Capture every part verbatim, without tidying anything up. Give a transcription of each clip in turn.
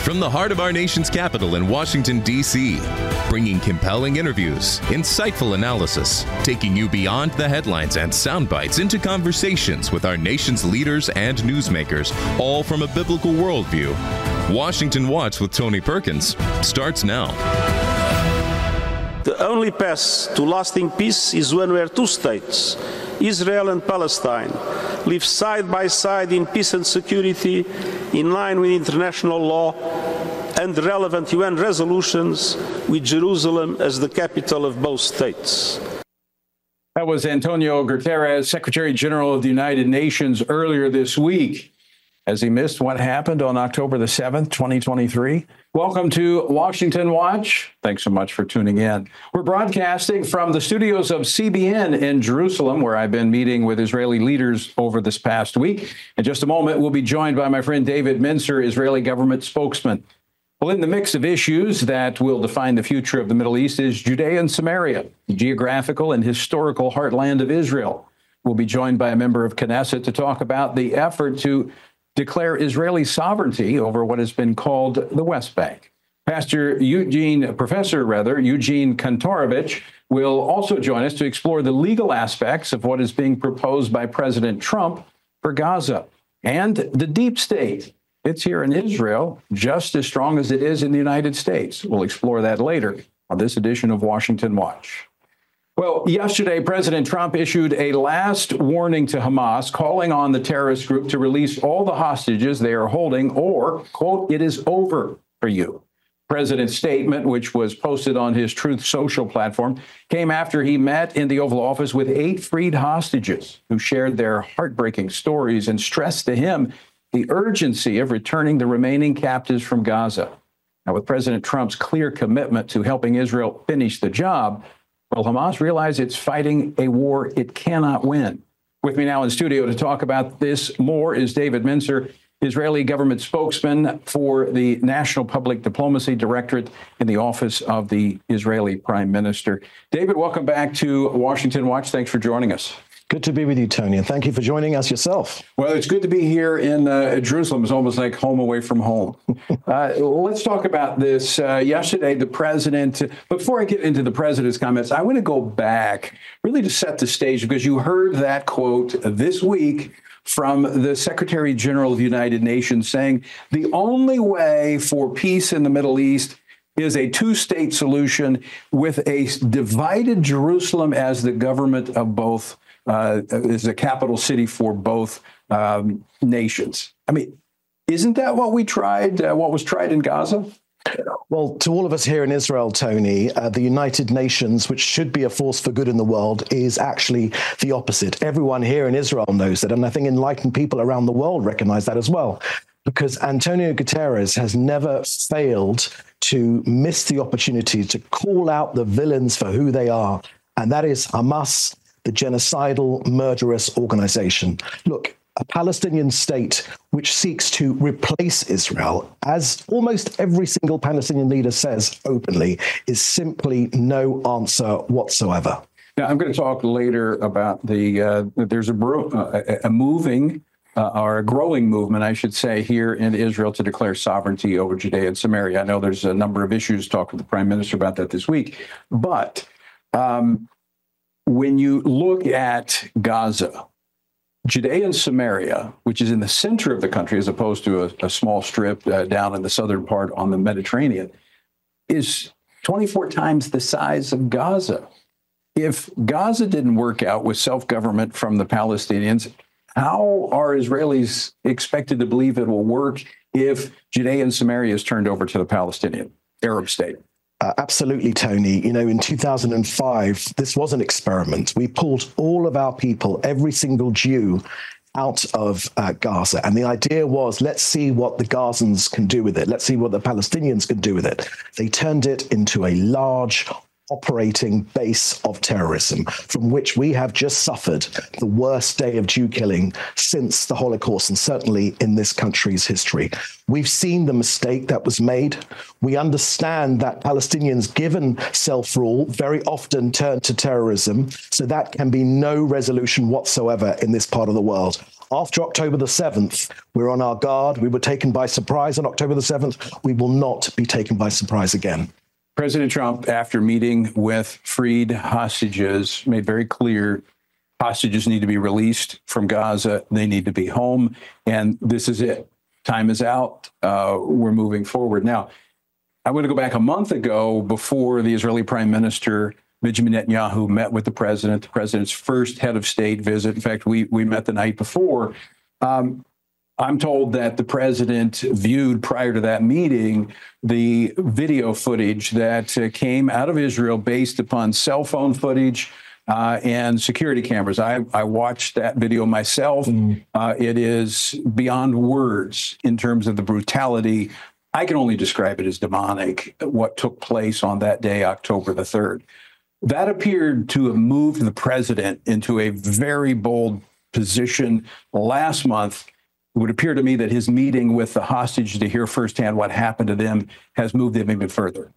From the heart of our nation's capital in Washington, D C, bringing compelling interviews, insightful analysis, taking you beyond the headlines and sound bites into conversations with our nation's leaders and newsmakers, all from a biblical worldview. Washington Watch with Tony Perkins starts now. The only path to lasting peace is one where two states, Israel and Palestine, live side by side in peace and security, in line with international law and relevant U N resolutions, with Jerusalem as the capital of both states. That was Antonio Guterres, Secretary General of the United Nations, earlier this week, as he missed what happened on October the seventh, twenty twenty-three. Welcome to Washington Watch. Thanks so much for tuning in. We're broadcasting from the studios of C B N in Jerusalem, where I've been meeting with Israeli leaders over this past week. In just a moment, we'll be joined by my friend David Mincer, Israeli government spokesman. Well, in the mix of issues that will define the future of the Middle East is Judea and Samaria, the geographical and historical heartland of Israel. We'll be joined by a member of Knesset to talk about the effort to declare Israeli sovereignty over what has been called the West Bank. Pastor Eugene, Professor rather, Eugene Kantorovich will also join us to explore the legal aspects of what is being proposed by President Trump for Gaza. And the deep state, it's here in Israel, just as strong as it is in the United States. We'll explore that later on this edition of Washington Watch. Well, yesterday, President Trump issued a last warning to Hamas, calling on the terrorist group to release all the hostages they are holding, or, quote, it is over for you. The president's statement, which was posted on his Truth Social platform, came after he met in the Oval Office with eight freed hostages who shared their heartbreaking stories and stressed to him the urgency of returning the remaining captives from Gaza. Now, with President Trump's clear commitment to helping Israel finish the job, well, Hamas realized it's fighting a war it cannot win. With me now in studio to talk about this more is David Mincer, Israeli government spokesman for the National Public Diplomacy Directorate in the Office of the Israeli Prime Minister. David, welcome back to Washington Watch. Thanks for joining us. Good to be with you, Tony, and thank you for joining us yourself. Well, it's good to be here in uh, Jerusalem. It's almost like home away from home. uh, let's talk about this. Uh, yesterday, the president, before I get into the president's comments, I want to go back really to set the stage, because you heard that quote this week from the Secretary General of the United Nations saying the only way for peace in the Middle East is a two-state solution with a divided Jerusalem as the government of both Uh, is a capital city for both um, nations. I mean, isn't that what we tried, uh, what was tried in Gaza? Well, to all of us here in Israel, Tony, uh, the United Nations, which should be a force for good in the world, is actually the opposite. Everyone here in Israel knows that, and I think enlightened people around the world recognize that as well, because Antonio Guterres has never failed to miss the opportunity to call out the villains for who they are, and that is Hamas, the genocidal, murderous organization. Look, a Palestinian state which seeks to replace Israel, as almost every single Palestinian leader says openly, is simply no answer whatsoever. Now, I'm going to talk later about the, uh, there's a, bro- uh, a moving, uh, or a growing movement, I should say, here in Israel to declare sovereignty over Judea and Samaria. I know there's a number of issues, talked with the Prime Minister about that this week, but um, when you look at Gaza, Judea and Samaria, which is in the center of the country as opposed to a, a small strip uh, down in the southern part on the Mediterranean, is twenty-four times the size of Gaza. If Gaza didn't work out with self-government from the Palestinians, how are Israelis expected to believe it will work if Judea and Samaria is turned over to the Palestinian Arab state? Uh, absolutely, Tony. You know, in two thousand five, this was an experiment. We pulled all of our people, every single Jew, out of uh, Gaza. And the idea was, let's see what the Gazans can do with it. Let's see what the Palestinians can do with it. They turned it into a large operating base of terrorism from which we have just suffered the worst day of Jew killing since the Holocaust, and certainly in this country's history. We've seen the mistake that was made. We understand that Palestinians, given self-rule, very often turn to terrorism, so that can be no resolution whatsoever in this part of the world. After October the seventh, we're on our guard. We were taken by surprise on October the seventh. We will not be taken by surprise again. President Trump, after meeting with freed hostages, made very clear hostages need to be released from Gaza. They need to be home. And this is it. Time is out. Uh, we're moving forward. Now, I want to go back a month ago before the Israeli Prime Minister Benjamin Netanyahu met with the president, the president's first head of state visit. In fact, we we met the night before. Um, I'm told that the president viewed prior to that meeting the video footage that uh, came out of Israel based upon cell phone footage uh, and security cameras. I, I watched that video myself. Mm. Uh, it is beyond words in terms of the brutality. I can only describe it as demonic, what took place on that day, October the third. That appeared to have moved the president into a very bold position last month. It would appear to me that his meeting with the hostage to hear firsthand what happened to them has moved them even further.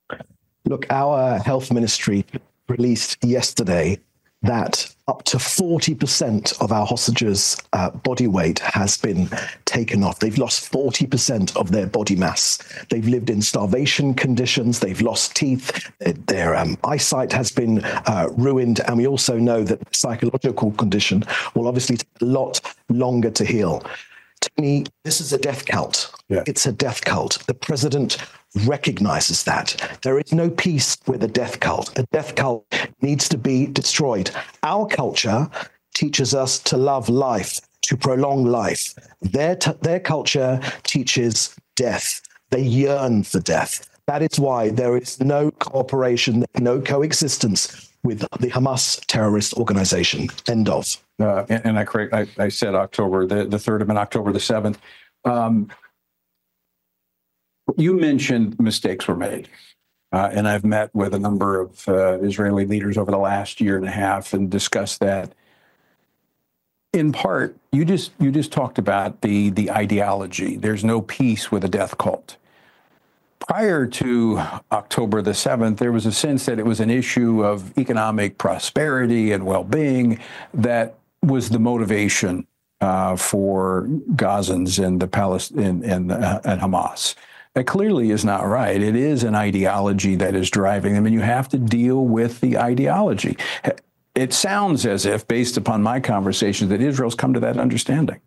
Look, our health ministry released yesterday that up to forty percent of our hostages' uh, body weight has been taken off. They've lost forty percent of their body mass. They've lived in starvation conditions. They've lost teeth. Their um, eyesight has been uh, ruined. And we also know that the psychological condition will obviously take a lot longer to heal. Tony, this is a death cult. Yeah. It's a death cult. The president recognizes that. There is no peace with a death cult. A death cult needs to be destroyed. Our culture teaches us to love life, to prolong life. Their, t- their culture teaches death. They yearn for death. That is why there is no cooperation, no coexistence with the Hamas terrorist organization. End of. Uh, and, and I, correct, I, I said October the, the third of and October the seventh. Um, you mentioned mistakes were made. Uh, and I've met with a number of uh, Israeli leaders over the last year and a half and discussed that. In part, you just you just talked about the the ideology. There's no peace with a death cult. Prior to October the seventh, there was a sense that it was an issue of economic prosperity and well-being that was the motivation uh, for Gazans and the Palestine and, uh, and Hamas. That clearly is not right. It is an ideology that is driving them, and you have to deal with the ideology. It sounds as if, based upon my conversations, that Israel's come to that understanding.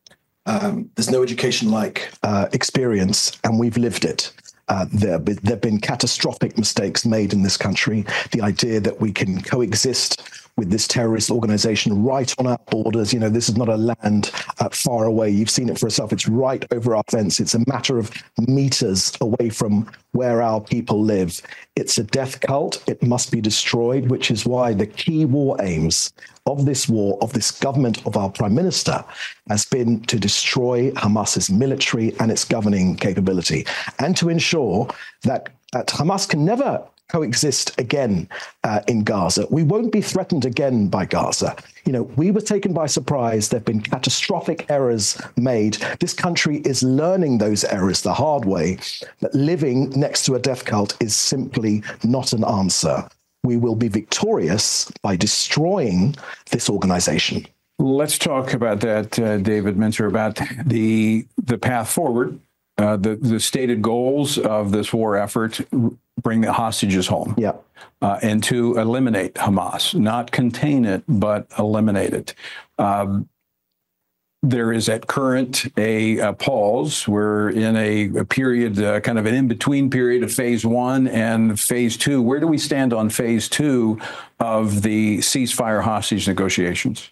Um, there's no education like uh, experience, and we've lived it. Uh, there have been catastrophic mistakes made in this country. The idea that we can coexist with this terrorist organization right on our borders. You know, this is not a land uh, far away. You've seen it for yourself. It's right over our fence. It's a matter of meters away from where our people live. It's a death cult. It must be destroyed, which is why the key war aims of this war, of this government, of our prime minister, has been to destroy Hamas's military and its governing capability, and to ensure that, that Hamas can never coexist again uh, in Gaza. We won't be threatened again by Gaza. You know, we were taken by surprise. There have been catastrophic errors made. This country is learning those errors the hard way, but living next to a death cult is simply not an answer. We will be victorious by destroying this organization. Let's talk about that, uh, David Mintzer, about the the path forward, uh, the, the stated goals of this war effort. Bring the hostages home, yeah, uh, and to eliminate Hamas, not contain it, but eliminate it. Um, there is at current a, a pause. We're in a, a period, uh, kind of an in-between period of phase one and phase two. Where do we stand on phase two of the ceasefire hostage negotiations?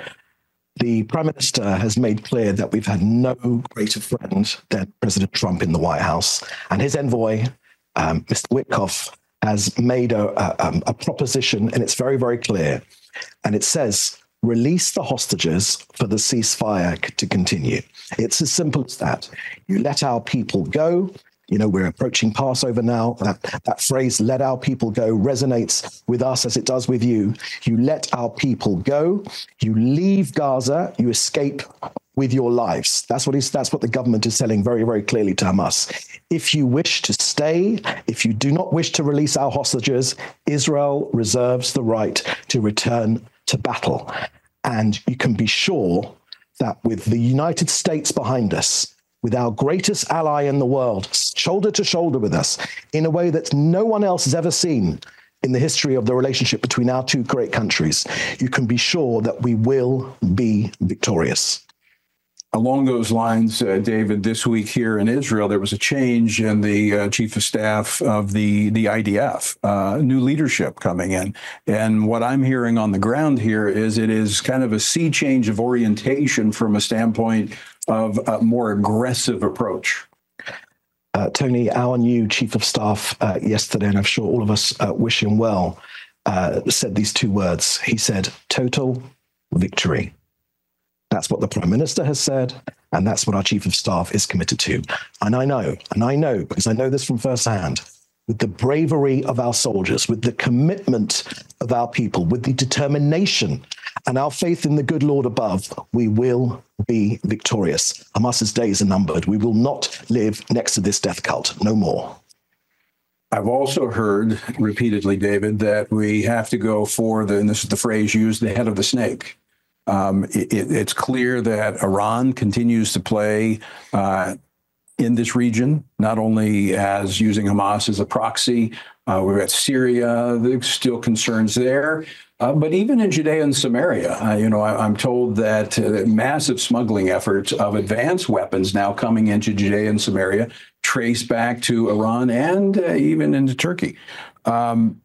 The Prime Minister has made clear that we've had no greater friend than President Trump in the White House, and his envoy, Um, Mister Witkoff, has made a, a, a proposition, and it's very, very clear. And it says, release the hostages for the ceasefire to continue. It's as simple as that. You let our people go. You know, we're approaching Passover now. That, that phrase, let our people go, resonates with us as it does with you. You let our people go. You leave Gaza. You escape with your lives. That's what he's, that's what the government is telling very, very clearly to Hamas. If you wish to stay, if you do not wish to release our hostages, Israel reserves the right to return to battle. And you can be sure that with the United States behind us, with our greatest ally in the world, shoulder to shoulder with us, in a way that no one else has ever seen in the history of the relationship between our two great countries, you can be sure that we will be victorious. Along those lines, uh, David, this week here in Israel, there was a change in the uh, chief of staff of the, the I D F, uh, new leadership coming in. And what I'm hearing on the ground here is it is kind of a sea change of orientation from a standpoint of a more aggressive approach. Uh, Tony, our new chief of staff uh, yesterday, and I'm sure all of us uh, wish him well, uh, said these two words. He said, total victory. That's what the Prime Minister has said, and that's what our Chief of Staff is committed to. And I know, and I know, because I know this from firsthand, with the bravery of our soldiers, with the commitment of our people, with the determination and our faith in the good Lord above, we will be victorious. Hamas's days are numbered. We will not live next to this death cult. No more. I've also heard repeatedly, David, that we have to go for the, and this is the phrase used, the head of the snake. Um, it, it's clear that Iran continues to play uh, in this region, not only as using Hamas as a proxy. Uh, we've got Syria, there's still concerns there. Uh, but even in Judea and Samaria, uh, you know, I, I'm told that uh, massive smuggling efforts of advanced weapons now coming into Judea and Samaria trace back to Iran and uh, even into Turkey. Um,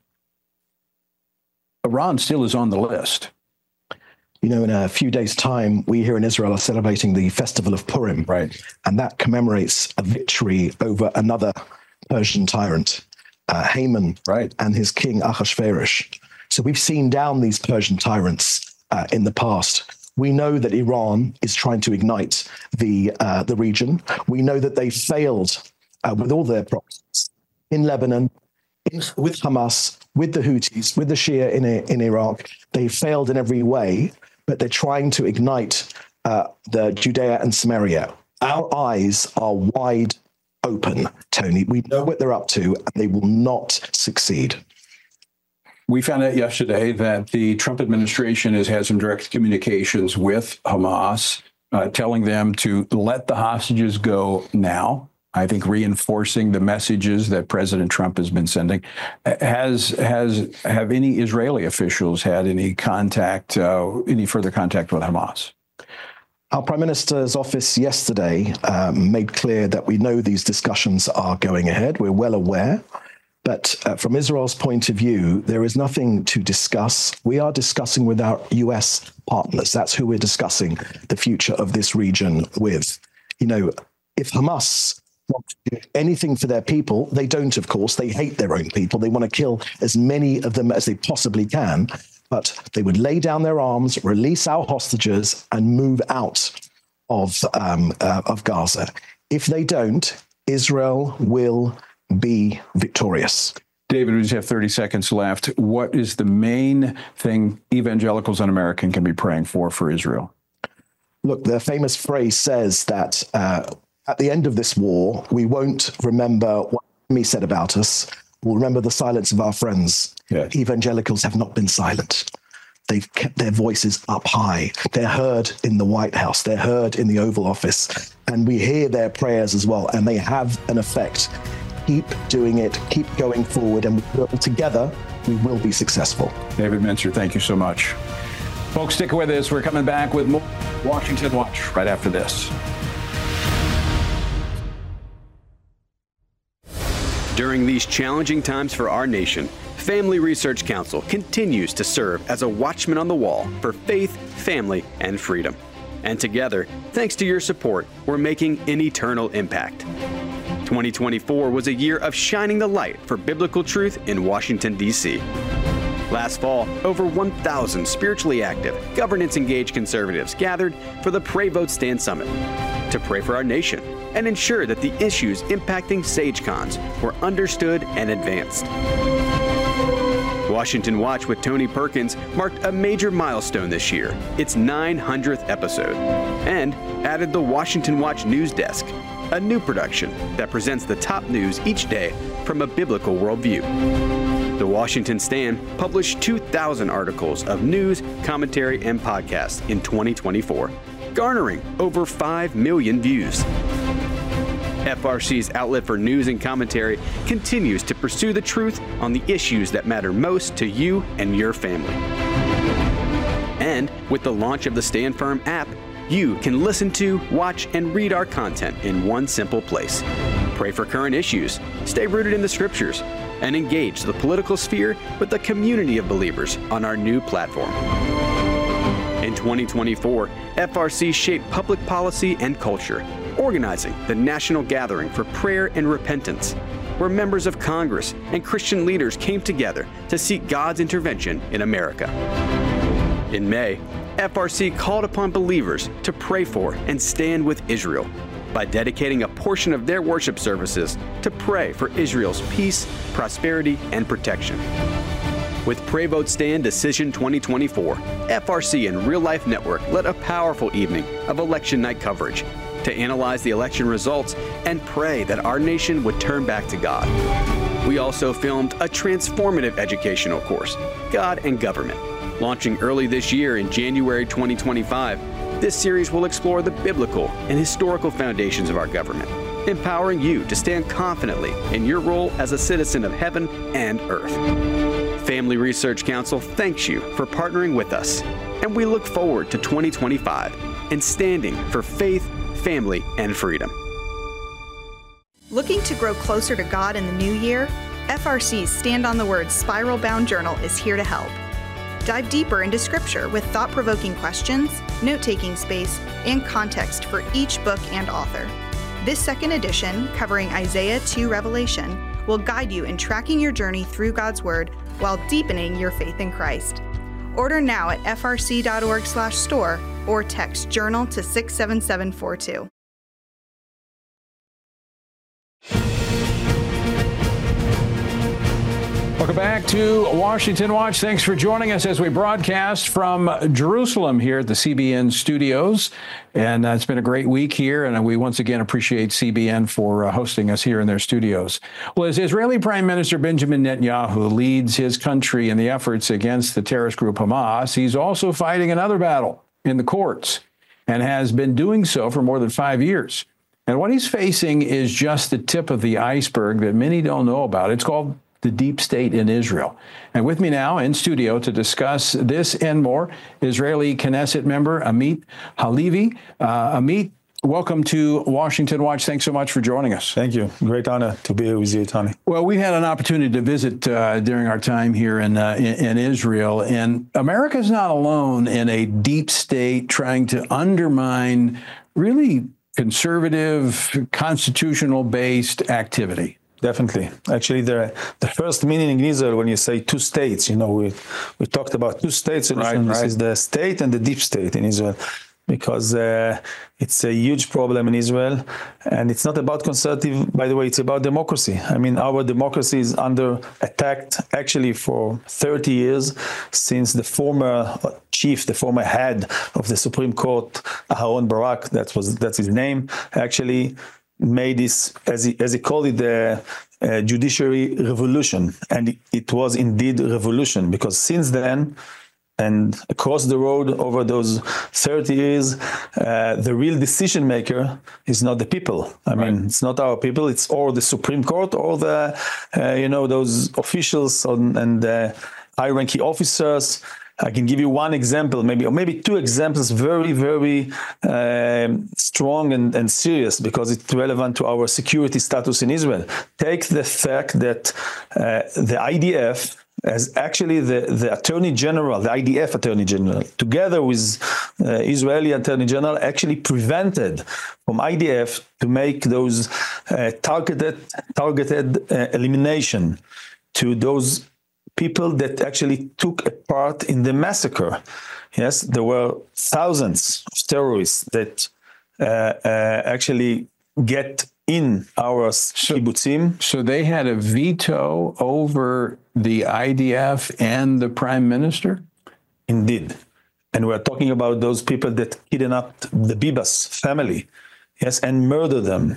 Iran still is on the list. You know, in a few days' time, we here in Israel are celebrating the festival of Purim. Right. And that commemorates a victory over another Persian tyrant, uh, Haman, right, and his king Ahasuerus. So we've seen down these Persian tyrants uh, in the past. We know that Iran is trying to ignite the uh, the region. We know that they failed uh, with all their proxies in Lebanon, in, with Hamas, with the Houthis, with the Shia in, in Iraq. They failed in every way, but they're trying to ignite uh, the Judea and Samaria. Our eyes are wide open, Tony. We know what they're up to, and they will not succeed. We found out yesterday that the Trump administration has had some direct communications with Hamas, uh, telling them to let the hostages go now. I think reinforcing the messages that President Trump has been sending. Has has have any Israeli officials had any contact, uh, any further contact with Hamas? Our Prime Minister's office yesterday um, made clear that we know these discussions are going ahead. We're well aware. But uh, from Israel's point of view, there is nothing to discuss. We are discussing with our U S partners. That's who we're discussing the future of this region with. You know, if Hamas want to do anything for their people, they don't, of course. They hate their own people. They want to kill as many of them as they possibly can. But they would lay down their arms, release our hostages, and move out of um, uh, of Gaza. If they don't, Israel will be victorious. David, we just have thirty seconds left. What is the main thing evangelicals in America can be praying for for Israel? Look, the famous phrase says that uh, at the end of this war, we won't remember what the enemy said about us. We'll remember the silence of our friends. Yes. Evangelicals have not been silent. They've kept their voices up high. They're heard in the White House. They're heard in the Oval Office. And we hear their prayers as well, and they have an effect. Keep doing it. Keep going forward, and we will, together, we will be successful. David Mencer, thank you so much. Folks, stick with us. We're coming back with more Washington Watch right after this. During these challenging times for our nation, Family Research Council continues to serve as a watchman on the wall for faith, family, and freedom. And together, thanks to your support, we're making an eternal impact. twenty twenty-four was a year of shining the light for biblical truth in Washington, D C Last fall, over one thousand spiritually active, governance-engaged conservatives gathered for the Pray Vote Stand Summit to pray for our nation and ensure that the issues impacting SageCons were understood and advanced. Washington Watch with Tony Perkins marked a major milestone this year, its nine hundredth episode, and added the Washington Watch News Desk, a new production that presents the top news each day from a biblical worldview. The Washington Stand published two thousand articles of news, commentary, and podcasts in twenty twenty-four, garnering over five million views. F R C's outlet for news and commentary continues to pursue the truth on the issues that matter most to you and your family. And with the launch of the Stand Firm app, you can listen to, watch, and read our content in one simple place. Pray for current issues, stay rooted in the scriptures, and engage the political sphere with the community of believers on our new platform. In twenty twenty-four, F R C shaped public policy and culture, organizing the National Gathering for Prayer and Repentance, where members of Congress and Christian leaders came together to seek God's intervention in America. In May, F R C called upon believers to pray for and stand with Israel by dedicating a portion of their worship services to pray for Israel's peace, prosperity, and protection. With Pray Vote Stand Decision twenty twenty-four, F R C and Real Life Network led a powerful evening of election night coverage to analyze the election results and pray that our nation would turn back to God. We also filmed a transformative educational course, God and Government. Launching early this year in January twenty twenty-five, this series will explore the biblical and historical foundations of our government, empowering you to stand confidently in your role as a citizen of heaven and earth. Family Research Council thanks you for partnering with us, and we look forward to twenty twenty-five and standing for faith, family, and freedom. Looking to grow closer to God in the new year? F R C's Stand on the Word Spiral Bound Journal is here to help. Dive deeper into Scripture with thought-provoking questions, note-taking space, and context for each book and author. This second edition, covering Isaiah to Revelation, will guide you in tracking your journey through God's Word while deepening your faith in Christ. Order now at f r c dot org slash store or text journal to six seven seven four two. Welcome back to Washington Watch. Thanks for joining us as we broadcast from Jerusalem here at the C B N studios. And uh, it's been a great week here, and we once again appreciate C B N for uh, hosting us here in their studios. Well, as Israeli Prime Minister Benjamin Netanyahu leads his country in the efforts against the terrorist group Hamas, he's also fighting another battle in the courts and has been doing so for more than five years. And what he's facing is just the tip of the iceberg that many don't know about. It's called the deep state in Israel. And with me now in studio to discuss this and more, Israeli Knesset member Amit Halevi. Uh, Amit, welcome to Washington Watch. Thanks so much for joining us. Thank you. Great honor to be here with you, Tony. Well, we had an opportunity to visit uh, during our time here in, uh, in, in Israel, and America's not alone in a deep state trying to undermine really conservative, constitutional-based activity. Definitely. Actually, the the first meaning in Israel, when you say two states, you know, we we talked about two states. Right, this right. is the state and the deep state in Israel, because uh, it's a huge problem in Israel. And it's not about conservative, by the way, it's about democracy. I mean, our democracy is under attack actually for thirty years, since the former chief, the former head of the Supreme Court, Aharon Barak, that was that's his name, actually made this, as he, as he called it, the uh, judiciary revolution. And it, it was indeed a revolution, because since then, and across the road over those thirty years, uh, the real decision maker is not the people. I right. mean, it's not our people. It's or the Supreme Court or the, uh, you know, those officials on, and uh, high-ranking officers. I can give you one example, maybe, or maybe two examples, very, very uh, strong and, and serious, because it's relevant to our security status in Israel. Take the fact that uh, the I D F, as actually the, the Attorney General, the I D F Attorney General, together with uh, Israeli Attorney General, actually prevented from I D F to make those uh, targeted, targeted uh, elimination to those people that actually took a part in the massacre. Yes, there were thousands of terrorists that uh, uh, actually get in our so, kibbutzim. So they had a veto over the I D F and the prime minister? Indeed. And we're talking about those people that kidnapped the Bibas family, yes, and murdered them.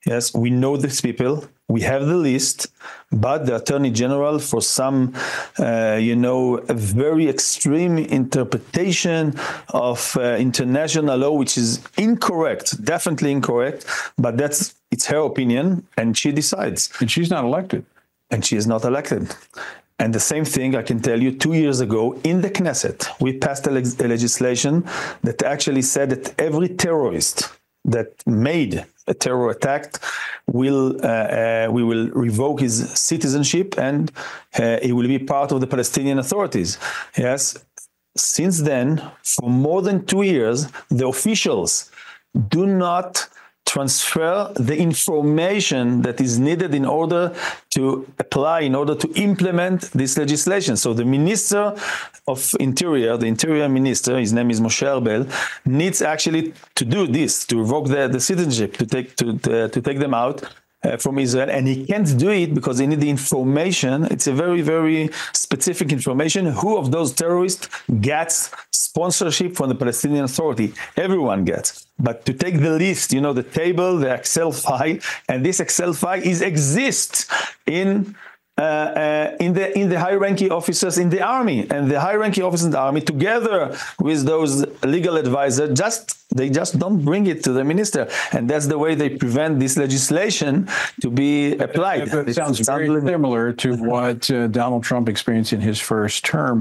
Yes, we know these people. We have the list, but the Attorney General, for some, uh, you know, a very extreme interpretation of uh, international law, which is incorrect, definitely incorrect, but that's it's her opinion, and she decides. And she's not elected. And she is not elected. And the same thing, I can tell you, two years ago in the Knesset, we passed a, leg- a legislation that actually said that every terrorist that made a terror attack will uh, uh, we will revoke his citizenship, and uh, he will be part of the Palestinian authorities. Yes. Since then, for more than two years, the officials do not transfer the information that is needed in order to apply, in order to implement this legislation. So the Minister of Interior, the Interior Minister, his name is Moshe Arbel, needs actually to do this, to revoke the, the citizenship, to take to, to, to take them out Uh, from Israel, and he can't do it because he needs the information. It's a very, very specific information. Who of those terrorists gets sponsorship from the Palestinian Authority? Everyone gets. But to take the list, you know, the table, the Excel file, and this Excel file is exists in uh, uh, in the in the high-ranking officers in the army, and the high-ranking officers in the army, together with those legal advisors, just they just don't bring it to the minister, and that's the way they prevent this legislation to be applied. It, it sounds very similar to what uh, Donald Trump experienced in his first term.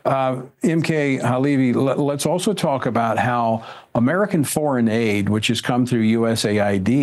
Uh, M K Halevi, let, let's also talk about how American foreign aid, which has come through U S A I D,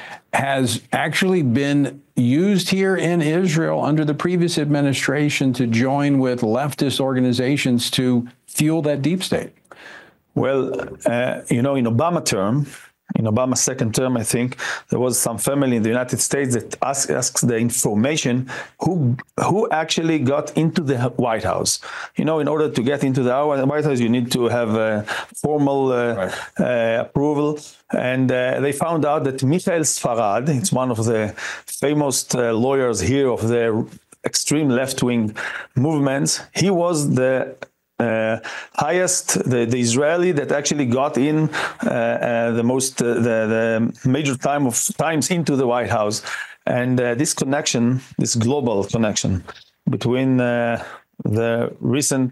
has actually been used here in Israel under the previous administration to join with leftist organizations to fuel that deep state. Well, uh, you know, in Obama term, in Obama's second term, I think, there was some family in the United States that asked, asked the information who who actually got into the White House. You know, in order to get into the White House, you need to have a formal uh, right. uh, approval. And uh, they found out that Michael Sfarad, it's one of the famous uh, lawyers here of the extreme left-wing movements, he was the Uh, highest, the, the Israeli that actually got in uh, uh, the most, uh, the, the major time of times into the White House. And uh, this connection, this global connection between uh, the recent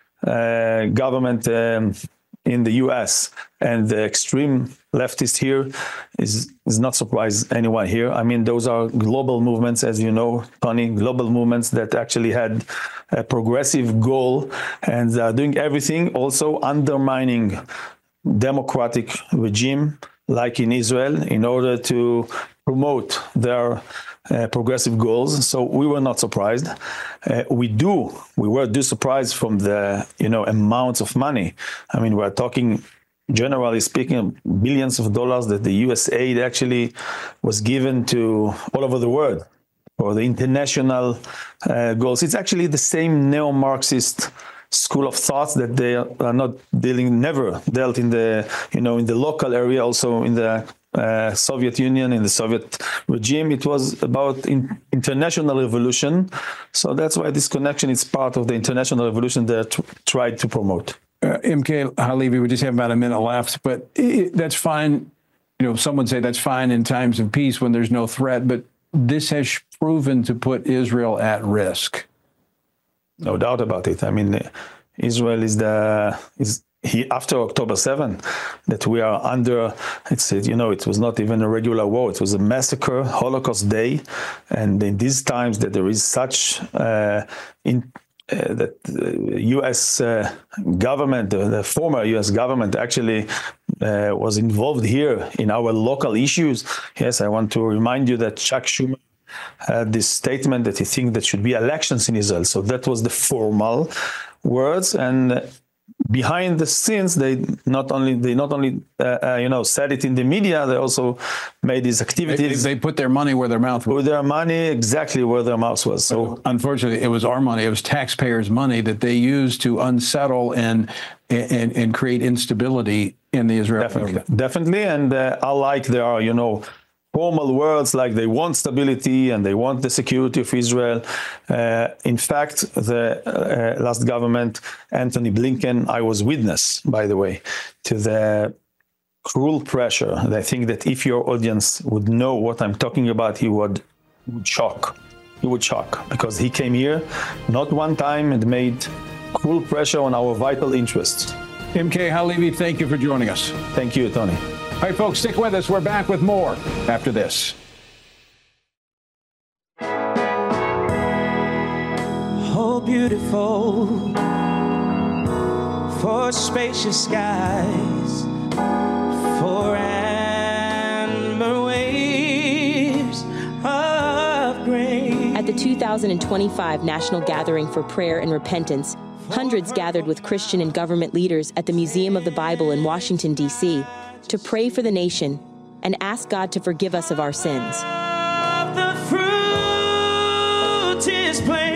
uh, government um, in the U S and the extreme leftist here is, is not surprise anyone here. I mean, those are global movements, as you know, Tony, global movements that actually had a progressive goal, and they are doing everything, also undermining democratic regime like in Israel in order to promote their uh, progressive goals. So we were not surprised. Uh, we do, we were do surprised from the, you know, amounts of money. I mean, we're talking, generally speaking, billions of dollars that the U S aid actually was given to all over the world for the international uh, goals. It's actually the same neo-Marxist school of thoughts that they are not dealing, never dealt in the, you know, in the local area, also in the uh, Soviet Union, in the Soviet regime. It was about in, international revolution. So that's why this connection is part of the international revolution they t- tried to promote. Uh, M K Halevi, we just have about a minute left, but it, that's fine. You know, some would say that's fine in times of peace when there's no threat, but this has proven to put Israel at risk. No doubt about it. I mean, Israel is the is he after October seventh that we are under. It's you know it was not even a regular war. It was a massacre, Holocaust Day, and in these times that there is such uh, in. Uh, that the U S uh, government, uh, the former U S government actually uh, was involved here in our local issues. Yes, I want to remind you that Chuck Schumer had this statement that he thinks that should be elections in Israel. So that was the formal words, and behind the scenes, they not only they not only uh, uh, you know said it in the media, they also made these activities. They, they put their money where their mouth was. Put their money exactly where their mouth was. So unfortunately, it was our money. It was taxpayers' money that they used to unsettle and and, and create instability in the Israeli definitely, government. Definitely, and uh, unlike there are you know. formal words like they want stability and they want the security of Israel. Uh, in fact, the uh, last government, Anthony Blinken, I was witness, by the way, to the cruel pressure. And I think that if your audience would know what I'm talking about, he would, would shock. He would shock because he came here not one time and made cruel pressure on our vital interests. M K Halevi, thank you for joining us. Thank you, Tony. All right, folks, stick with us. We're back with more after this. Oh, beautiful for spacious skies, for amber waves of grain. At the two thousand twenty-five National Gathering for Prayer and Repentance, hundreds gathered with Christian and government leaders at the Museum of the Bible in Washington, D C, to pray for the nation and ask God to forgive us of our sins. The fruit is plain.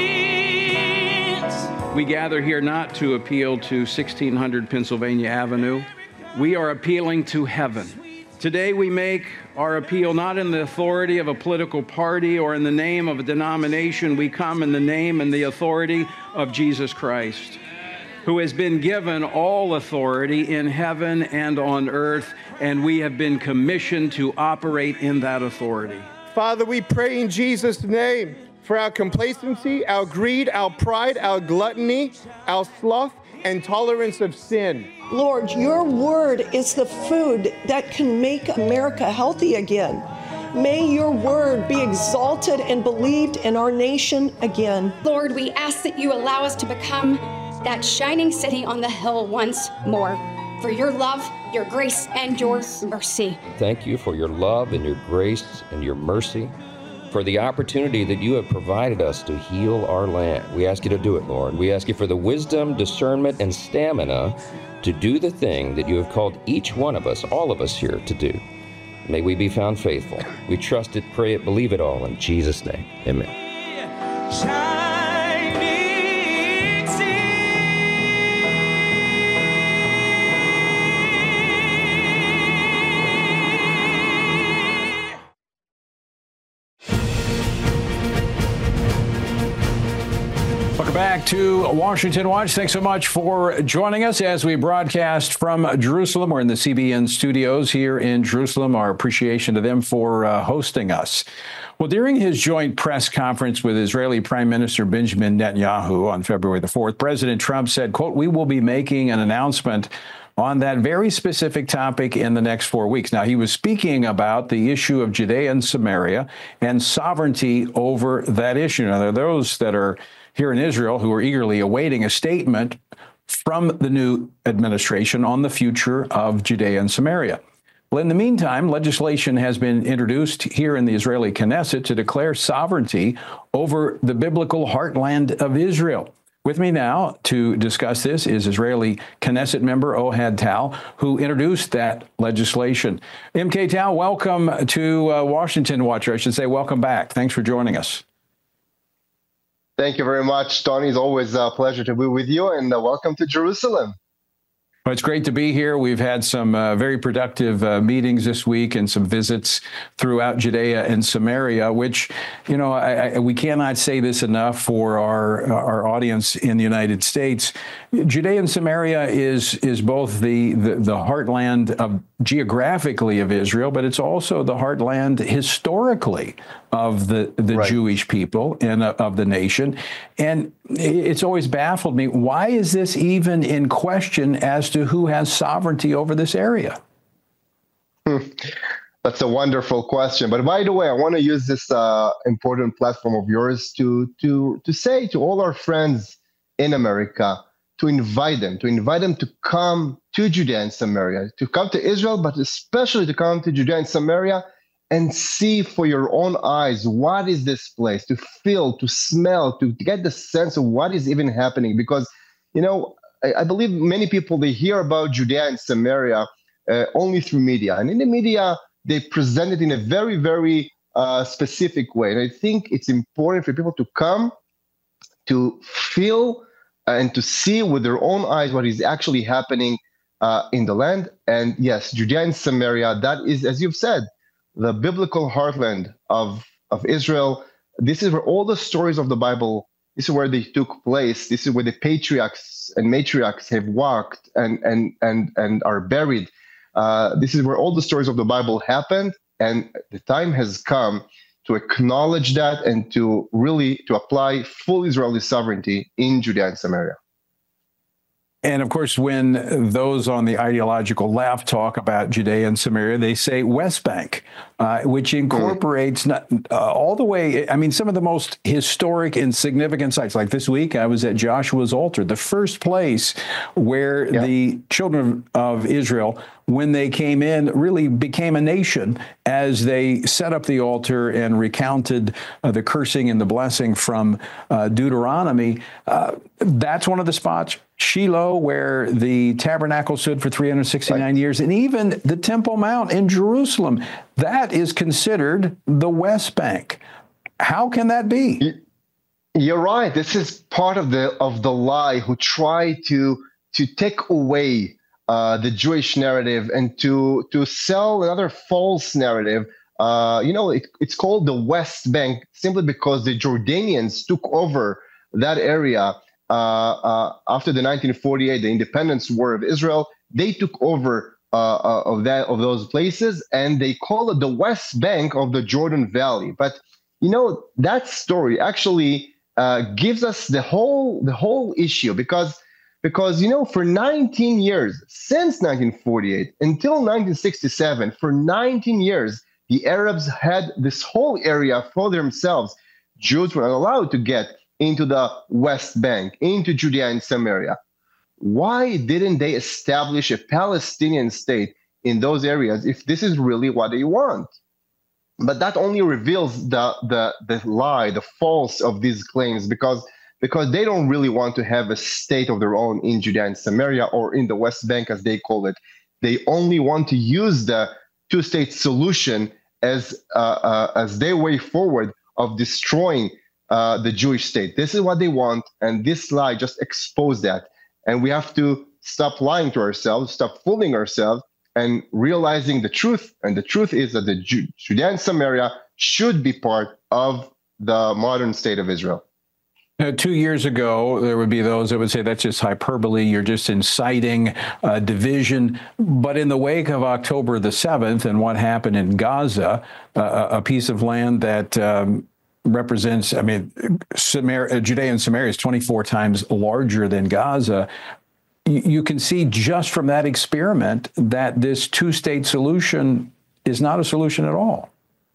We gather here not to appeal to sixteen hundred Pennsylvania Avenue. We are appealing to heaven. Today we make our appeal not in the authority of a political party or in the name of a denomination. We come in the name and the authority of Jesus Christ, who has been given all authority in heaven and on earth, and we have been commissioned to operate in that authority. Father, we pray in Jesus' name for our complacency, our greed, our pride, our gluttony, our sloth, and tolerance of sin. Lord, your word is the food that can make America healthy again. May your word be exalted and believed in our nation again. Lord, we ask that you allow us to become that shining city on the hill once more. For your love, your grace, and your mercy. Thank you for your love and your grace and your mercy, for the opportunity that you have provided us to heal our land. We ask you to do it, Lord. We ask you for the wisdom, discernment, and stamina to do the thing that you have called each one of us, all of us here, to do. May we be found faithful. We trust it, pray it, believe it all in Jesus' name. Amen. Back to Washington Watch. Thanks so much for joining us as we broadcast from Jerusalem. We're in the C B N studios here in Jerusalem. Our appreciation to them for uh, hosting us. Well, during his joint press conference with Israeli Prime Minister Benjamin Netanyahu on February the fourth, President Trump said, quote, "We will be making an announcement on that very specific topic in the next four weeks. Now, he was speaking about the issue of Judea and Samaria and sovereignty over that issue. Now, there are those that are here in Israel who are eagerly awaiting a statement from the new administration on the future of Judea and Samaria. Well, in the meantime, legislation has been introduced here in the Israeli Knesset to declare sovereignty over the biblical heartland of Israel. With me now to discuss this is Israeli Knesset member Ohad Tal, who introduced that legislation. M K Tal, welcome to uh, Washington Watch, or I should say welcome back. Thanks for joining us. Thank you very much, Tony. It's always a pleasure to be with you, and uh, welcome to Jerusalem. Well, it's great to be here. We've had some uh, very productive uh, meetings this week and some visits throughout Judea and Samaria, which, you know, I, I, we cannot say this enough for our our audience in the United States. Judea and Samaria is is both the, the, the heartland of geographically of Israel, but it's also the heartland historically of the, the right. Jewish people and uh, of the nation. And it's always baffled me, why is this even in question as to who has sovereignty over this area? Hmm. That's a wonderful question. But by the way, I want to use this uh, important platform of yours to, to, to say to all our friends in America, to invite them, to invite them to come to Judea and Samaria, to come to Israel, but especially to come to Judea and Samaria and see for your own eyes, what is this place, to feel, to smell, to get the sense of what is even happening. Because, you know, I, I believe many people, they hear about Judea and Samaria uh, only through media. And in the media, they present it in a very, very uh, specific way. And I think it's important for people to come to feel and to see with their own eyes what is actually happening uh, in the land. And yes, Judea and Samaria, that is, as you've said, the biblical heartland of, of Israel. This is where all the stories of the Bible, this is where they took place. This is where the patriarchs and matriarchs have walked and, and, and, and are buried. Uh, this is where all the stories of the Bible happened, and the time has come to acknowledge that and to really to apply full Israeli sovereignty in Judea and Samaria. And of course, when those on the ideological left talk about Judea and Samaria, they say West Bank, uh, which incorporates not, uh, all the way, I mean, some of the most historic and significant sites. Like this week, I was at Joshua's altar, the first place where yeah. the children of Israel, when they came in, really became a nation as they set up the altar and recounted uh, the cursing and the blessing from uh, Deuteronomy. Uh, that's one of the spots. Shiloh, where the tabernacle stood for three hundred sixty-nine right. years, and even the Temple Mount in Jerusalem, that is considered the West Bank. How can that be? You're right. This is part of the of the lie who try to to take away uh, the Jewish narrative and to to sell another false narrative. Uh, you know, it, it's called the West Bank simply because the Jordanians took over that area. Uh, uh, after the nineteen forty-eight, the Independence War of Israel, they took over uh, uh, of that of those places, and they call it the West Bank of the Jordan Valley. But you know, that story actually uh, gives us the whole the whole issue because because you know, for nineteen years, since nineteen forty-eight until nineteen sixty-seven, for nineteen years, the Arabs had this whole area for themselves. Jews were not allowed to get into the West Bank, into Judea and Samaria. Why didn't they establish a Palestinian state in those areas if this is really what they want? But that only reveals the the the lie, the false of these claims, because because they don't really want to have a state of their own in Judea and Samaria or in the West Bank, as they call it. They only want to use the two-state solution as uh, uh, as their way forward of destroying Uh, the Jewish state. This is what they want, and this lie just exposed that. And we have to stop lying to ourselves, stop fooling ourselves, and realizing the truth. And the truth is that the Ju- Judea and Samaria should be part of the modern state of Israel. Uh, two years ago, there would be those that would say that's just hyperbole. You're just inciting uh, division. But in the wake of October the seventh and what happened in Gaza, uh, a piece of land that um, represents, I mean, Samaria, Judea and Samaria is twenty-four times larger than Gaza. You, you can see just from that experiment that this two-state solution is not a solution at all.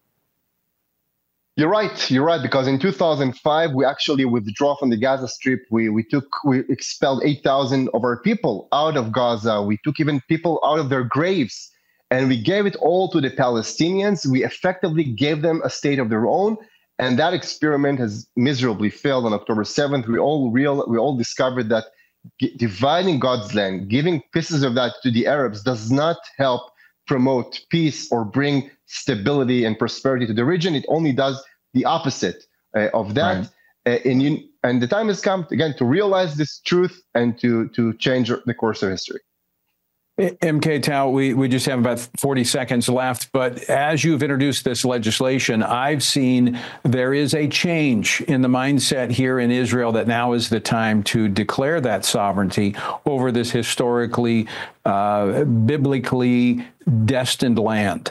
You're right. You're right. Because in two thousand five, we actually withdrew from the Gaza Strip. We we took we expelled eight thousand of our people out of Gaza. We took even people out of their graves, and we gave it all to the Palestinians. We effectively gave them a state of their own. And that experiment has miserably failed on October seventh. We all real we all discovered that g- dividing God's land, giving pieces of that to the Arabs, does not help promote peace or bring stability and prosperity to the region. It only does the opposite uh, of that. Right. Uh, and, you, and the time has come again to realize this truth and to to change the course of history. M K Tao, we, we just have about forty seconds left, but as you've introduced this legislation, I've seen there is a change in the mindset here in Israel that now is the time to declare that sovereignty over this historically, uh, biblically destined land.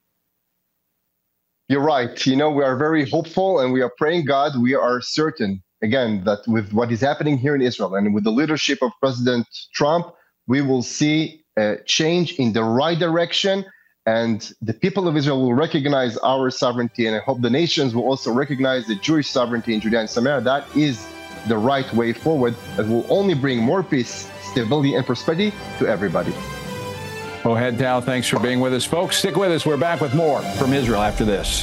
You're right. You know, we are very hopeful and we are praying God. We are certain, again, that with what is happening here in Israel and with the leadership of President Trump, we will see a change in the right direction, and the people of Israel will recognize our sovereignty, and I hope the nations will also recognize the Jewish sovereignty in Judea and Samaria. That is the right way forward, that will only bring more peace, stability, and prosperity to everybody. Ohad Tao, thanks for being with us. Folks, stick with us. We're back with more from Israel after this.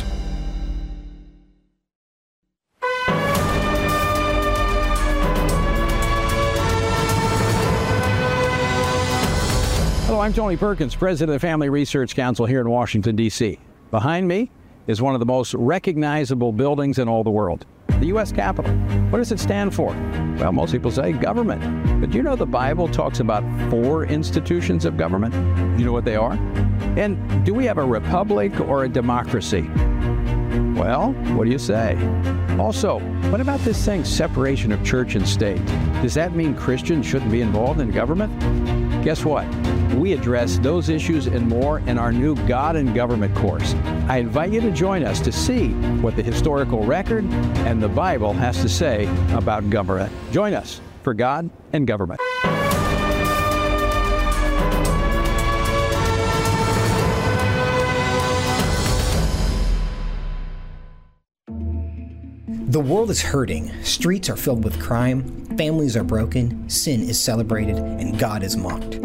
Hello, I'm Tony Perkins, president of the Family Research Council here in Washington, D C Behind me is one of the most recognizable buildings in all the world, the U S Capitol. What does it stand for? Well, most people say government. But you know the Bible talks about four institutions of government? You know what they are? And do we have a republic or a democracy? Well, what do you say? Also, what about this thing, separation of church and state? Does that mean Christians shouldn't be involved in government? Guess what? We address those issues and more in our new God and Government course. I invite you to join us to see what the historical record and the Bible has to say about government. Join us for God and Government. The world is hurting, streets are filled with crime, families are broken, sin is celebrated, and God is mocked.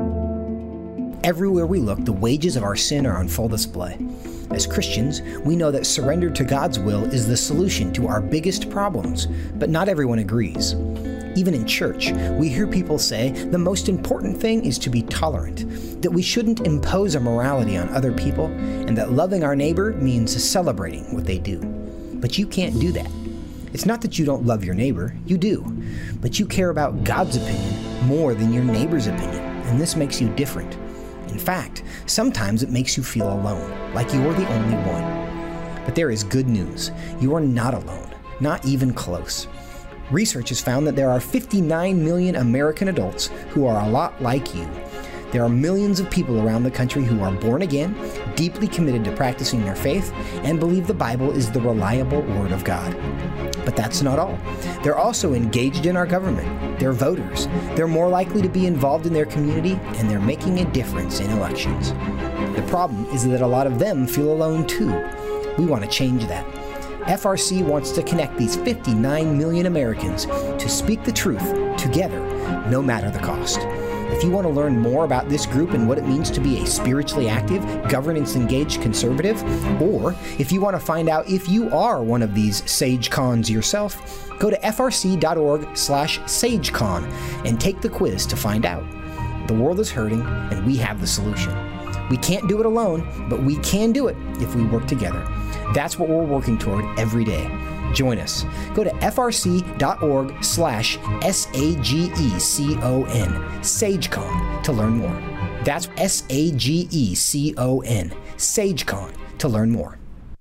Everywhere we look, the wages of our sin are on full display. As Christians, we know that surrender to God's will is the solution to our biggest problems, but not everyone agrees. Even in church, we hear people say the most important thing is to be tolerant, that we shouldn't impose our morality on other people, and that loving our neighbor means celebrating what they do. But you can't do that. It's not that you don't love your neighbor, you do, but you care about God's opinion more than your neighbor's opinion, and this makes you different. In fact, sometimes it makes you feel alone, like you're the only one. But there is good news. You are not alone, not even close. Research has found that there are fifty-nine million American adults who are a lot like you. There are millions of people around the country who are born again, deeply committed to practicing their faith, and believe the Bible is the reliable Word of God. But that's not all. They're also engaged in our government. They're voters. They're more likely to be involved in their community, and they're making a difference in elections. The problem is that a lot of them feel alone too. We want to change that. F R C wants to connect these fifty-nine million Americans to speak the truth together, no matter the cost. If you want to learn more about this group and what it means to be a spiritually active, governance-engaged conservative, or if you want to find out if you are one of these SageCons yourself, go to f r c dot org slash sagecon and take the quiz to find out. The world is hurting, and we have the solution. We can't do it alone, but we can do it if we work together. That's what we're working toward every day. Join us. Go to f r c dot org slash S A G E C O N, SageCon, to learn more. That's S A G E C O N, SageCon, to learn more.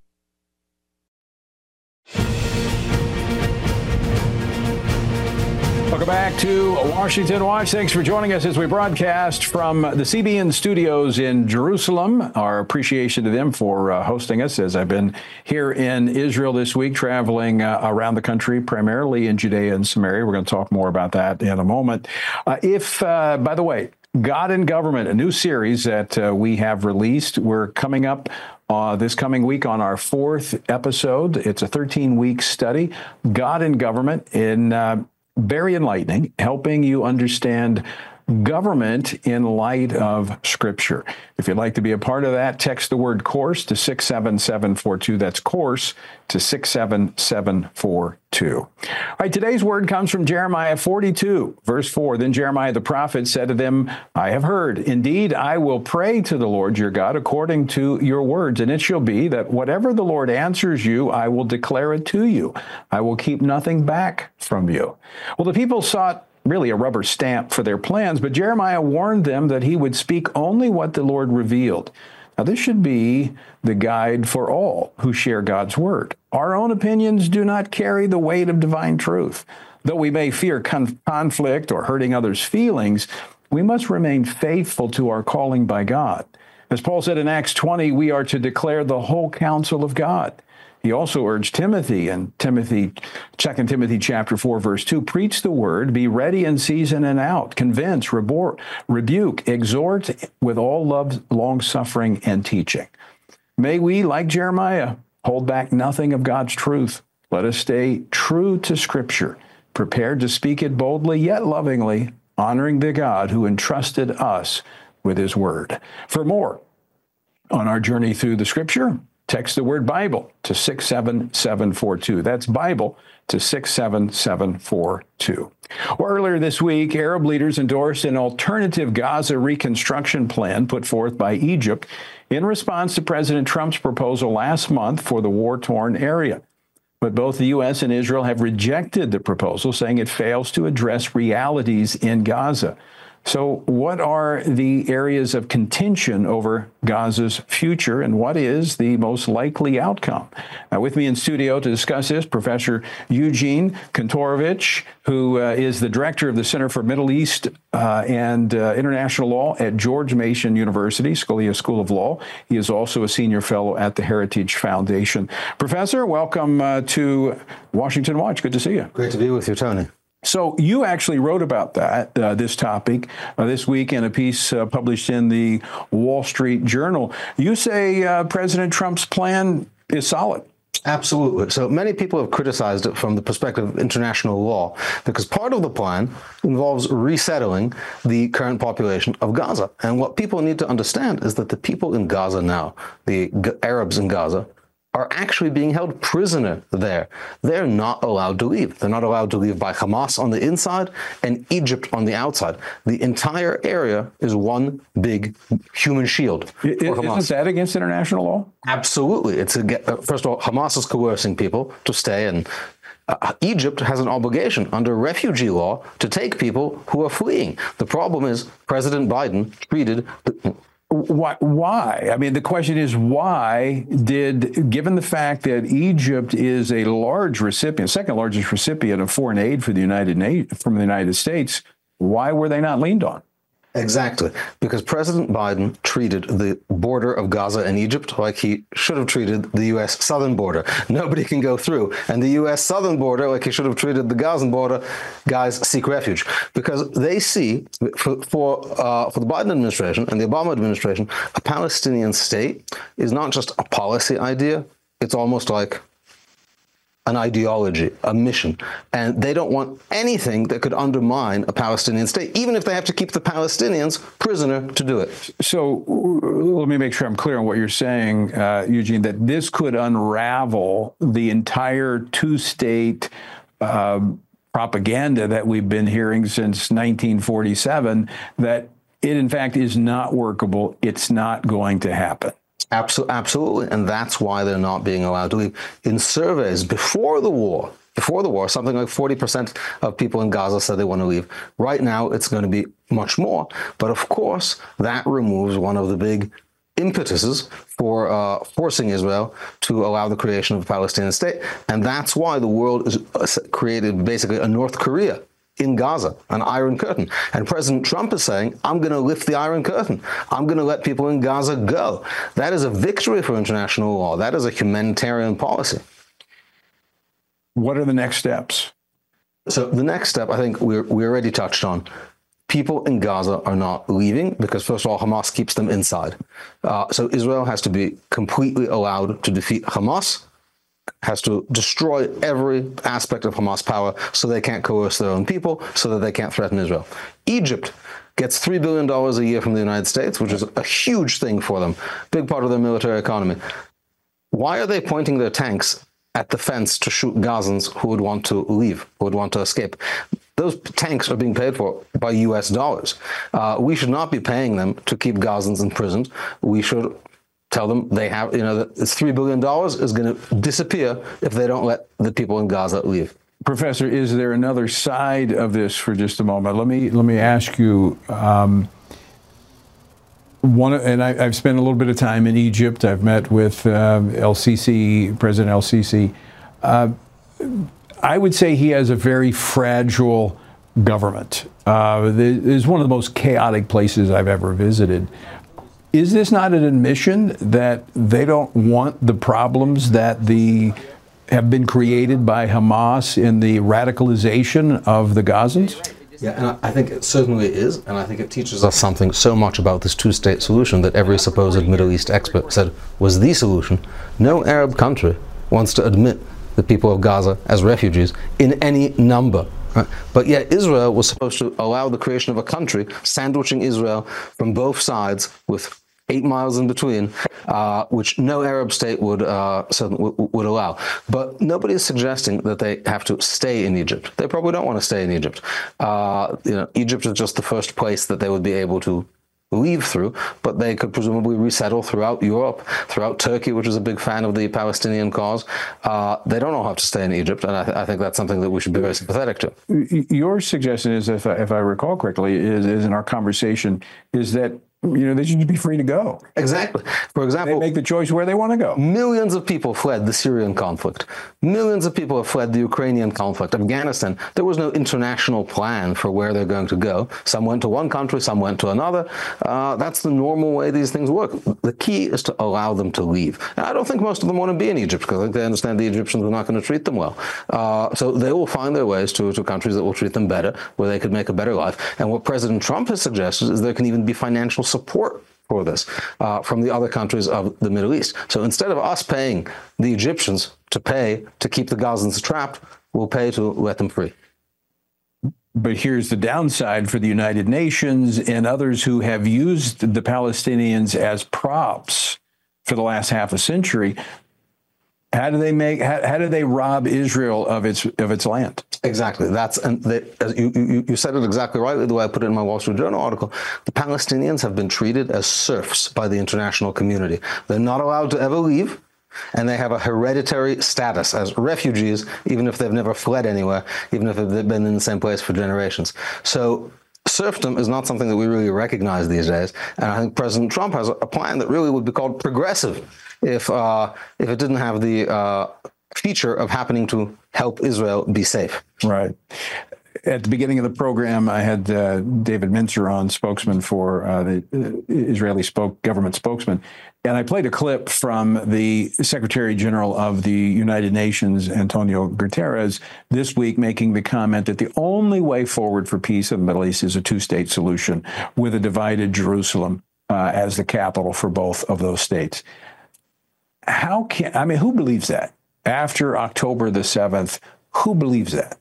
Welcome back to Washington Watch. Thanks for joining us as we broadcast from the C B N studios in Jerusalem. Our appreciation to them for uh, hosting us as I've been here in Israel this week, traveling uh, around the country, primarily in Judea and Samaria. We're going to talk more about that in a moment. Uh, if, uh, by the way, God and Government, a new series that uh, we have released, we're coming up Uh, this coming week on our fourth episode. It's a thirteen-week study, God and Government, in uh, very enlightening, helping you understand government in light of Scripture. If you'd like to be a part of that, text the word course to six seven seven four two. That's course to six seven seven four two. All right, today's word comes from Jeremiah forty-two, verse four. Then Jeremiah the prophet said to them, I have heard. Indeed, I will pray to the Lord your God according to your words, and it shall be that whatever the Lord answers you, I will declare it to you. I will keep nothing back from you. Well, the people sought really a rubber stamp for their plans, but Jeremiah warned them that he would speak only what the Lord revealed. Now, this should be the guide for all who share God's word. Our own opinions do not carry the weight of divine truth. Though we may fear con- conflict or hurting others' feelings, we must remain faithful to our calling by God. As Paul said in Acts twenty, we are to declare the whole counsel of God. He also urged Timothy in Timothy, Second Timothy chapter four, verse two, preach the word, be ready in season and out, convince, rebor- rebuke, exhort with all love, long-suffering, and teaching. May we, like Jeremiah, hold back nothing of God's truth. Let us stay true to Scripture, prepared to speak it boldly yet lovingly, honoring the God who entrusted us with his word. For more on our journey through the Scripture, text the word Bible to six seven seven four two. That's Bible to six seven seven four two. Well, earlier this week, Arab leaders endorsed an alternative Gaza reconstruction plan put forth by Egypt in response to President Trump's proposal last month for the war-torn area. But both the U S and Israel have rejected the proposal, saying it fails to address realities in Gaza. So what are the areas of contention over Gaza's future, and what is the most likely outcome? Now, with me in studio to discuss this, Professor Eugene Kantorovich, who uh, is the director of the Center for Middle East uh, and uh, International Law at George Mason University, Scalia School of Law. He is also a senior fellow at the Heritage Foundation. Professor, welcome uh, to Washington Watch. Good to see you. Great to be with you, Tony. So you actually wrote about that, uh, this topic, uh, this week in a piece uh, published in the Wall Street Journal. You say uh, President Trump's plan is solid. Absolutely. So many people have criticized it from the perspective of international law, because part of the plan involves resettling the current population of Gaza. And what people need to understand is that the people in Gaza now, the G- Arabs in Gaza, are actually being held prisoner there. They're not allowed to leave. They're not allowed to leave by Hamas on the inside and Egypt on the outside. The entire area is one big human shield for Hamas. Isn't that against international law? Absolutely. It's a, first of all, Hamas is coercing people to stay, and uh, Egypt has an obligation under refugee law to take people who are fleeing. The problem is President Biden treated the, Why, why? I mean, the question is, why did, given the fact that Egypt is a large recipient, second largest recipient of foreign aid for the United Na- from the United States, why were they not leaned on? Exactly, because President Biden treated the border of Gaza and Egypt like he should have treated the U S southern border. Nobody can go through. And the U S southern border, like he should have treated the Gazan border, guys seek refuge. Because they see, for for, uh, for the Biden administration and the Obama administration, a Palestinian state is not just a policy idea, it's almost like an ideology, a mission. And they don't want anything that could undermine a Palestinian state, even if they have to keep the Palestinians prisoner to do it. So let me make sure I'm clear on what you're saying, uh, Eugene, that this could unravel the entire two-state uh, propaganda that we've been hearing since nineteen forty-seven, that it, in fact, is not workable. It's not going to happen. Absolutely, and that's why they're not being allowed to leave. In surveys before the war, before the war, something like forty percent of people in Gaza said they want to leave. Right now, it's going to be much more. But of course, that removes one of the big impetuses for uh, forcing Israel to allow the creation of a Palestinian state. And that's why the world has created basically a North Korea in Gaza, an Iron Curtain. And President Trump is saying, I'm going to lift the Iron Curtain. I'm going to let people in Gaza go. That is a victory for international law. That is a humanitarian policy. What are the next steps? So the next step, I think we're, we already touched on. People in Gaza are not leaving because, first of all, Hamas keeps them inside. Uh, so Israel has to be completely allowed to defeat Hamas, has to destroy every aspect of Hamas power so they can't coerce their own people, so that they can't threaten Israel. Egypt gets three billion dollars a year from the United States, which is a huge thing for them, big part of their military economy. Why are they pointing their tanks at the fence to shoot Gazans who would want to leave, who would want to escape? Those tanks are being paid for by U S dollars. Uh, we should not be paying them to keep Gazans imprisoned. We should tell them they have, you know, that this three billion dollars is going to disappear if they don't let the people in Gaza leave. Professor, is there another side of this for just a moment? Let me let me ask you. Um, one, and I, I've spent a little bit of time in Egypt. I've met with um, El Sisi, President El Sisi. Uh, I would say he has a very fragile government. Uh, it is one of the most chaotic places I've ever visited. Is this not an admission that they don't want the problems that the have been created by Hamas in the radicalization of the Gazans? Yeah, and I think it certainly is, and I think it teaches us something so much about this two-state solution that every supposed Middle East expert said was the solution. No Arab country wants to admit the people of Gaza as refugees in any number. Right? But yet Israel was supposed to allow the creation of a country, sandwiching Israel from both sides with eight miles in between, uh, which no Arab state would uh, would, would allow. But nobody is suggesting that they have to stay in Egypt. They probably don't want to stay in Egypt. Uh, you know, Egypt is just the first place that they would be able to leave through, but they could presumably resettle throughout Europe, throughout Turkey, which is a big fan of the Palestinian cause. Uh, they don't all have to stay in Egypt, and I, th- I think that's something that we should be very sympathetic to. Your suggestion is, if I, if I recall correctly, is, is in our conversation, is that you know, they should be free to go. Exactly. For example, they make the choice where they want to go. Millions of people fled the Syrian conflict. Millions of people have fled the Ukrainian conflict. Afghanistan, there was no international plan for where they're going to go. Some went to one country, some went to another. Uh, that's the normal way these things work. The key is to allow them to leave. And I don't think most of them want to be in Egypt, because I think they understand the Egyptians are not going to treat them well. Uh, so they will find their ways to, to countries that will treat them better, where they could make a better life. And what President Trump has suggested is there can even be financial support for this uh, from the other countries of the Middle East. So instead of us paying the Egyptians to pay to keep the Gazans trapped, we'll pay to let them free. But here's the downside for the United Nations and others who have used the Palestinians as props for the last half a century. How do they make? How, how do they rob Israel of its of its land? Exactly. That's and they, as you, you you said it exactly rightly the way I put it in my Wall Street Journal article. The Palestinians have been treated as serfs by the international community. They're not allowed to ever leave, and they have a hereditary status as refugees, even if they've never fled anywhere, even if they've been in the same place for generations. So serfdom is not something that we really recognize these days, and I think President Trump has a plan that really would be called progressive if uh, if it didn't have the uh, feature of happening to help Israel be safe. Right. At the beginning of the program, I had uh, David Mintzer on, spokesman for uh, the uh, Israeli spoke, government spokesman, and I played a clip from the Secretary General of the United Nations, Antonio Guterres, this week making the comment that the only way forward for peace in the Middle East is a two-state solution with a divided Jerusalem uh, as the capital for both of those states. How can, I mean, who believes that? After October the seventh, who believes that?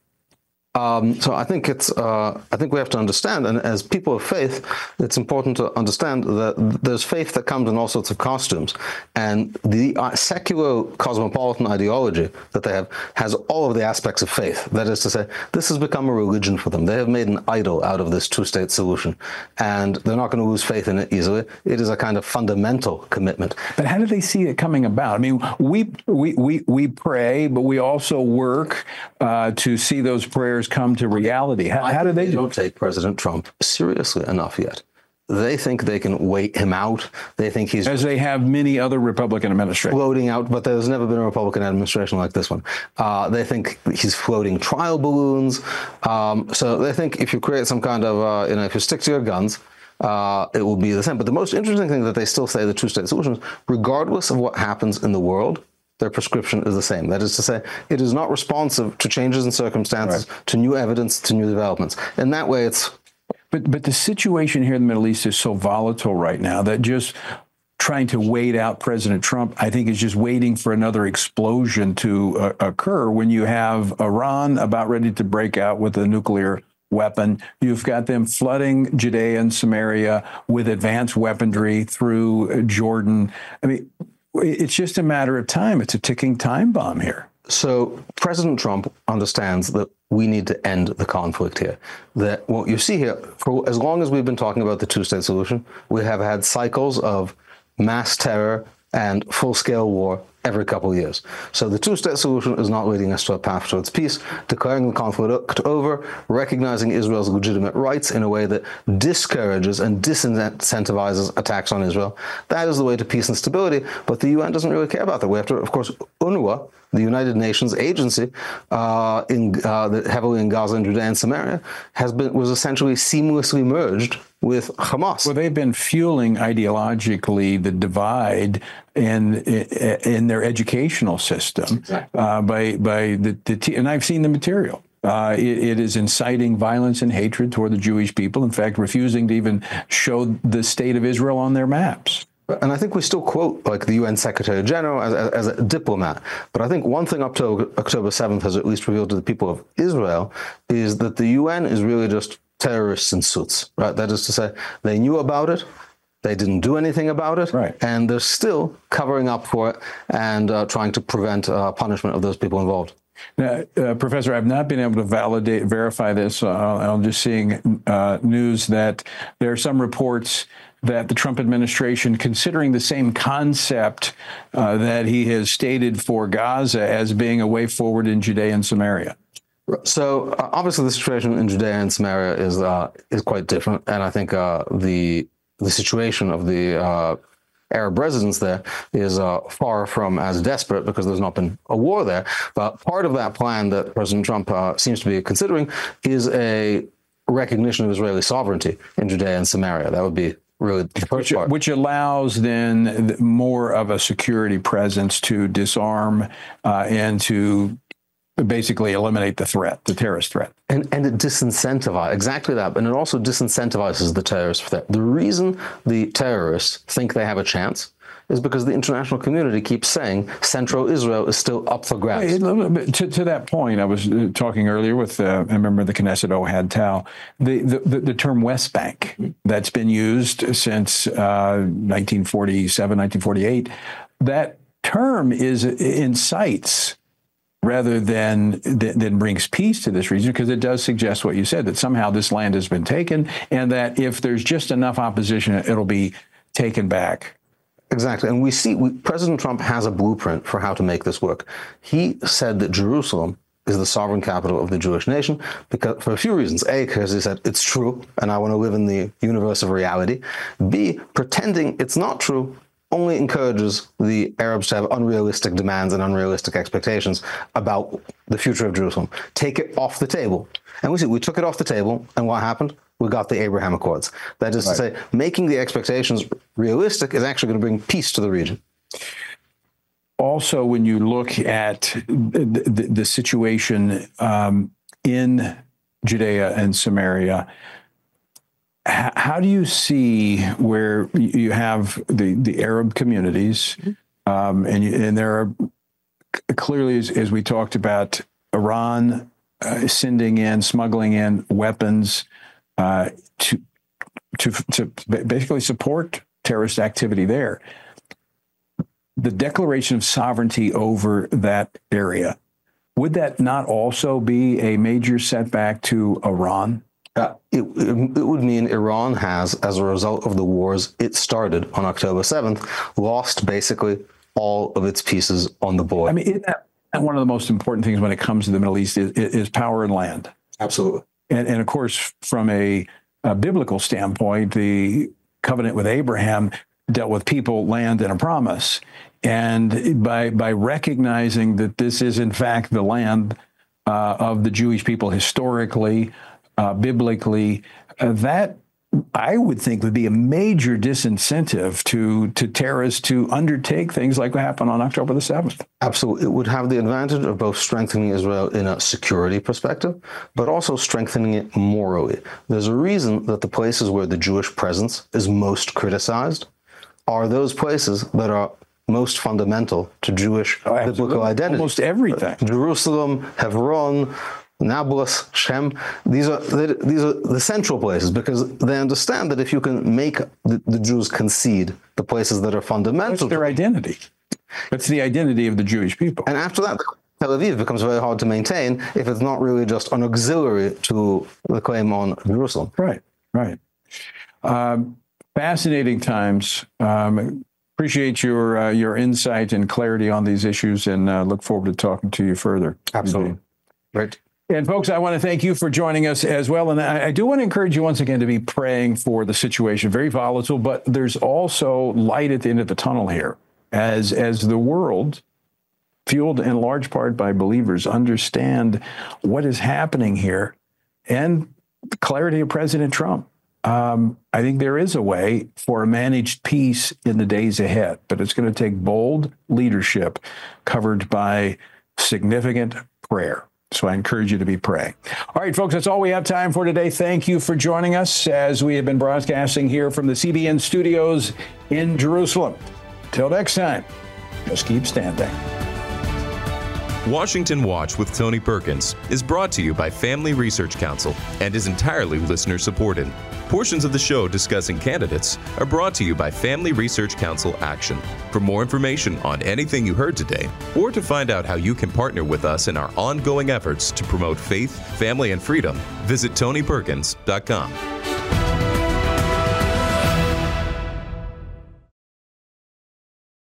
Um, so I think it's. Uh, I think we have to understand, and as people of faith, it's important to understand that there's faith that comes in all sorts of costumes, and the uh, secular cosmopolitan ideology that they have has all of the aspects of faith. That is to say, this has become a religion for them. They have made an idol out of this two-state solution, and they're not going to lose faith in it easily. It is a kind of fundamental commitment. But how do they see it coming about? I mean, we we we we pray, but we also work uh, to see those prayers come to reality. How, how do they, they do? don't take President Trump seriously enough yet. They think they can wait him out. They think he's... As they have many other Republican administrations. Floating out, but there's never been a Republican administration like this one. Uh, they think he's floating trial balloons. Um, so they think if you create some kind of, uh, you know, if you stick to your guns, uh, it will be the same. But the most interesting thing that they still say the two-state solution is, regardless of what happens in the world, their prescription is the same. That is to say, it is not responsive to changes in circumstances, right, to new evidence, to new developments. In that way, it's... But but the situation here in the Middle East is so volatile right now that just trying to wait out President Trump, I think, is just waiting for another explosion to uh, occur when you have Iran about ready to break out with a nuclear weapon. You've got them flooding Judea and Samaria with advanced weaponry through Jordan. I mean, it's just a matter of time. It's a ticking time bomb here. So President Trump understands that we need to end the conflict here. That what you see here, for as long as we've been talking about the two-state solution, we have had cycles of mass terror and full-scale war every couple of years. So the two-state solution is not leading us to a path towards peace. Declaring the conflict over, recognizing Israel's legitimate rights in a way that discourages and disincentivizes attacks on Israel, that is the way to peace and stability. But the U N doesn't really care about that. We have to, of course, UNRWA, the United Nations agency, uh, in uh, heavily in Gaza and Judea and Samaria, has been was essentially seamlessly merged with Hamas. Well, they've been fueling ideologically the divide in in their educational system, exactly, uh, by by the, the and I've seen the material. Uh, it, it is inciting violence and hatred toward the Jewish people. In fact, refusing to even show the state of Israel on their maps. And I think we still quote like the U N Secretary General as, as, as a diplomat. But I think one thing up to October seventh has at least revealed to the people of Israel is that the U N is really just terrorists in suits, right? That is to say, they knew about it, they didn't do anything about it, right, and they're still covering up for it and uh, trying to prevent uh, punishment of those people involved. Now, uh, Professor, I've not been able to validate, verify this. Uh, I'm just seeing uh, news that there are some reports that the Trump administration, considering the same concept uh, that he has stated for Gaza as being a way forward in Judea and Samaria? So uh, obviously the situation in Judea and Samaria is uh, is quite different, and I think uh, the the situation of the uh, Arab residents there is uh, far from as desperate because there's not been a war there. But part of that plan that President Trump uh, seems to be considering is a recognition of Israeli sovereignty in Judea and Samaria. That would be really the first which, part. Which allows then more of a security presence to disarm uh, and to basically eliminate the threat, the terrorist threat. And, and it disincentivizes, exactly that, but it also disincentivizes the terrorist threat. The reason the terrorists think they have a chance is because the international community keeps saying Central Israel is still up for grabs. To, to that point, I was uh, talking earlier with, uh, I remember the Knesset Ohad Tal, the, the, the term West Bank that's been used since uh, nineteen forty-seven, nineteen forty-eight, that term is incites rather than, than than brings peace to this region, because it does suggest what you said, that somehow this land has been taken, and that if there's just enough opposition, it'll be taken back. Exactly. And we see we, President Trump has a blueprint for how to make this work. He said that Jerusalem is the sovereign capital of the Jewish nation because for a few reasons. A, because he said it's true, and I want to live in the universe of reality. B, pretending it's not true only encourages the Arabs to have unrealistic demands and unrealistic expectations about the future of Jerusalem. Take it off the table. And we see, we took it off the table, and what happened? We got the Abraham Accords. That is right. to say, making the expectations realistic is actually going to bring peace to the region. Also, when you look at the, the, the situation um, in Judea and Samaria, how do you see where you have the, the Arab communities, um, and, you, and there are clearly, as, as we talked about, Iran uh, sending in, smuggling in weapons uh, to, to, to basically support terrorist activity there. The declaration of sovereignty over that area, would that not also be a major setback to Iran? Uh, it, it, it would mean Iran has, as a result of the wars it started on October seventh, lost basically all of its pieces on the board. I mean, isn't that one of the most important things when it comes to the Middle East is, is power and land? Absolutely. And, and of course, from a, a biblical standpoint, the covenant with Abraham dealt with people, land, and a promise. And by by recognizing that this is, in fact, the land uh, of the Jewish people historically, Uh, biblically, uh, that I would think would be a major disincentive to to terrorists to undertake things like what happened on October the seventh. Absolutely. It would have the advantage of both strengthening Israel in a security perspective, but also strengthening it morally. There's a reason that the places where the Jewish presence is most criticized are those places that are most fundamental to Jewish oh, biblical identity. Almost everything. Uh, Jerusalem, Hebron, Nablus, Shem, these are these are the central places, because they understand that if you can make the, the Jews concede the places that are fundamental, that's their identity. That's the identity of the Jewish people. And after that, Tel Aviv becomes very hard to maintain if it's not really just an auxiliary to the claim on Jerusalem. Right, right. Um, fascinating times. Um, appreciate your uh, your insight and clarity on these issues, and uh, look forward to talking to you further. Absolutely. Right. And folks, I want to thank you for joining us as well. And I, I do want to encourage you once again to be praying for the situation. Very volatile, but there's also light at the end of the tunnel here. As, as the world, fueled in large part by believers, understand what is happening here and the clarity of President Trump. Um, I think there is a way for a managed peace in the days ahead, but it's going to take bold leadership covered by significant prayer. So I encourage you to be praying. All right, folks, that's all we have time for today. Thank you for joining us as we have been broadcasting here from the C B N studios in Jerusalem. Till next time, just keep standing. Washington Watch with Tony Perkins is brought to you by Family Research Council and is entirely listener-supported. Portions of the show discussing candidates are brought to you by Family Research Council Action. For more information on anything you heard today, or to find out how you can partner with us in our ongoing efforts to promote faith, family, and freedom, visit tony perkins dot com.